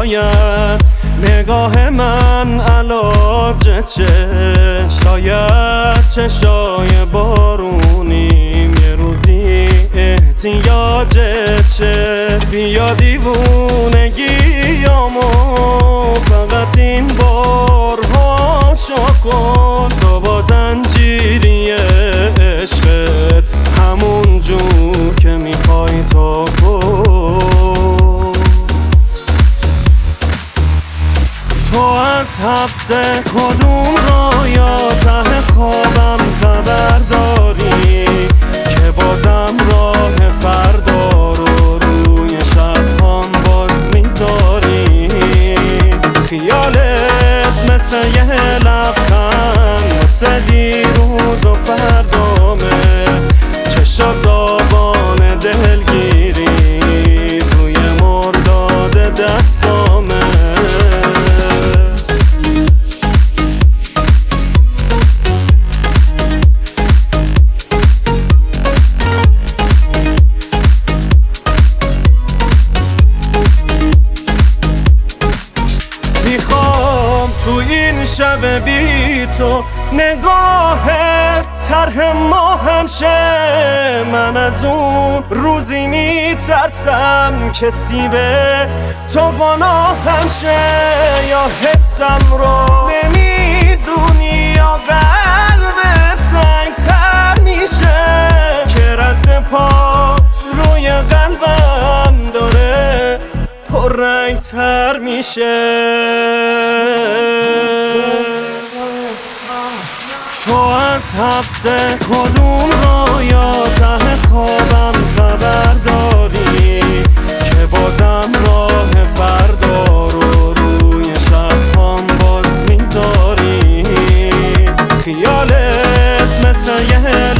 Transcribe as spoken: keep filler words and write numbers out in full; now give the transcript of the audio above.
شاید نگاه من علاج چه، شاید چشای بارونیم یه روزی احتیاج چه. بیا دیوونگیامو فقط این بارها شو کن، تو با زنجیری عشقت همون جور که میخوای تو کن. تو از حبس کدوم رایا ته خوابم خبر داری که بازم راه فردا رو روی شبهام باز میذاری؟ خیالت مثل یه لبخند واسه دیروز و فردامه، چشات آبان دلگیری توی مرداد دستامه. تو این شب بی تو نگاهت طرح ما همشه، من از اون روزی میترسم که سیبه تو گناه همشه. یا حسم رو نمیدونی یا قلبت سنگتر میشه که رد پات روی قلبم داره پررنگ تر میشه. تو از حبس کدوم رایا ته خوابم خبر داری که بازم راه فردا رو روی شبهام باز میذاری؟ خیالت مثل یه